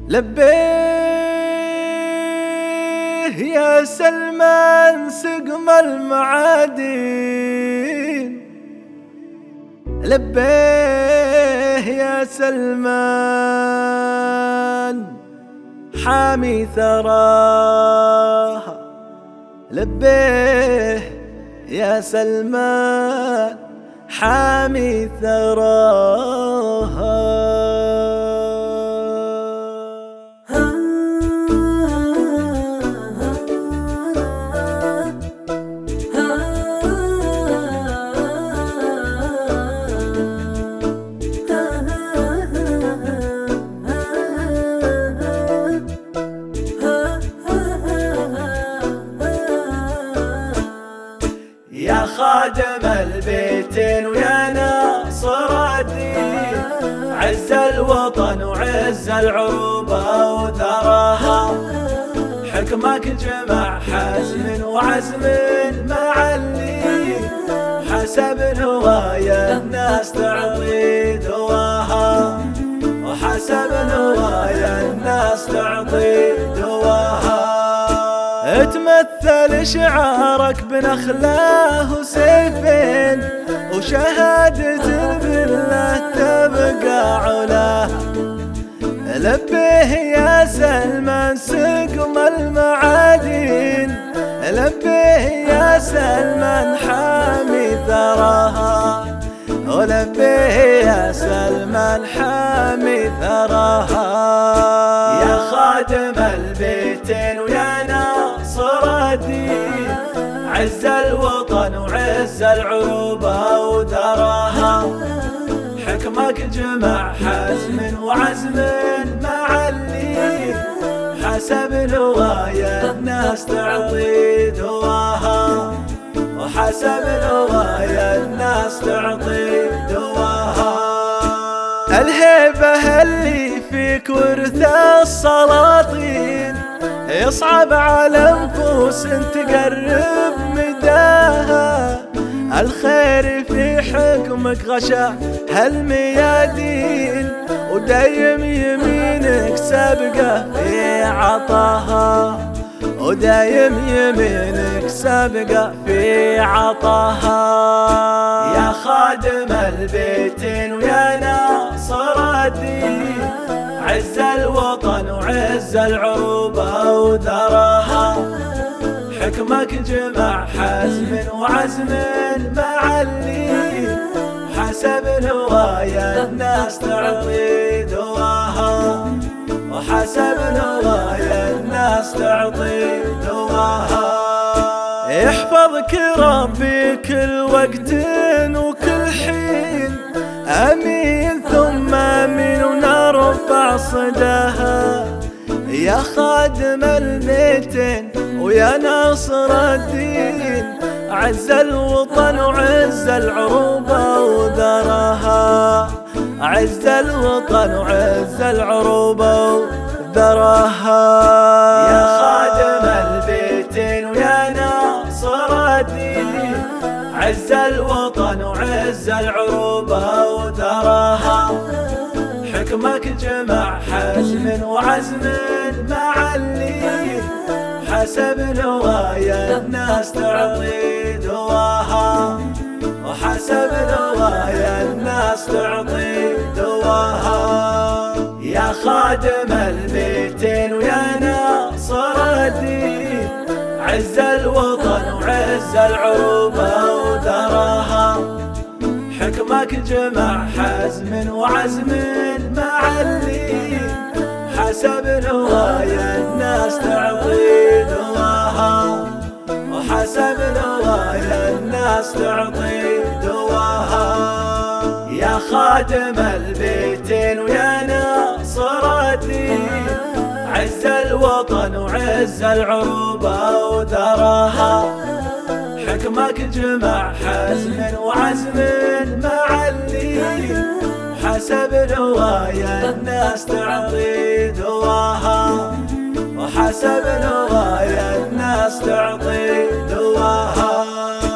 لبيه يا سلمان سقم المعادين، لبيه يا سلمان حامي ثراها، لبيه يا سلمان حامي ثراها. يا خادم البيتين ويا ناصر الدين، عز الوطن وعز العروبة وثراها، حكمك جمع حزم وعزم مع اللين، حسب نوايا الناس تعطي دواها، وحسب نوايا الناس تعطي دواها. تمثل شعارك بنخله وسيفين، وشهادة بالله تبقى علاه، لبيه يا سلمان سقم المعادين، لبيه يا سلمان حامي ثراها، ولبيه يا سلمان حامي ثراها. يا خادم البيتين ويا ناصر الدين، عز الوطن وعز العروبة وثراها، حكمك جمع حزم وعزم مع اللين، حسب نوايا الناس تعطي دواها، وحسب نوايا الناس تعطي دواها. الهيبة اللي فيك ورث السلاطين، يصعب على نفوس تقرب مداها، الخير في حكمك غشا هالميادين، ودايم يمينك سابقة في عطاها، ودايم يمينك سابقة في عطاها. يا خادم البيتين ويا ناصر الدين، عز الوطن وعز العروبة وثراها، حكمك جمع حزم وعزم مع اللين، حسب نوايا الناس تعطي دواها، وحسب نوايا الناس تعطي دواها. يحفظك ربي كل وقت وكل حين، امين ثم امين ونرفع صداها. يا خادم البيتين ويا ناصر الدين، عز الوطن وعز العروبة وثراها، عز الوطن وعز العروبة وثراها. يا خادم البيتين ويا ناصر الدين، عز الوطن وعز العروبة وثراها، حكمك جمع حزم وعزم مع اللين، حسب نوايا الناس تعطي دواها، وحسب نوايا الناس تعطي دواها. يا خادم البيتين ويا ناصر الدين، عز الوطن وعز العروبة وثراها، حكمك جمع حزم وعزم مع اللين، حسب نوايا الناس تعطي دواها، وحسب نوايا الناس تعطي دواها. يا خادم البيتين ويا ناصر الدين، عز الوطن وعز العروبة وثراها، حكمك جمع حزم وعزم مع اللين، حسب نوايا الناس تعطي دواها، وحسب نوايا الناس تعطي دواها.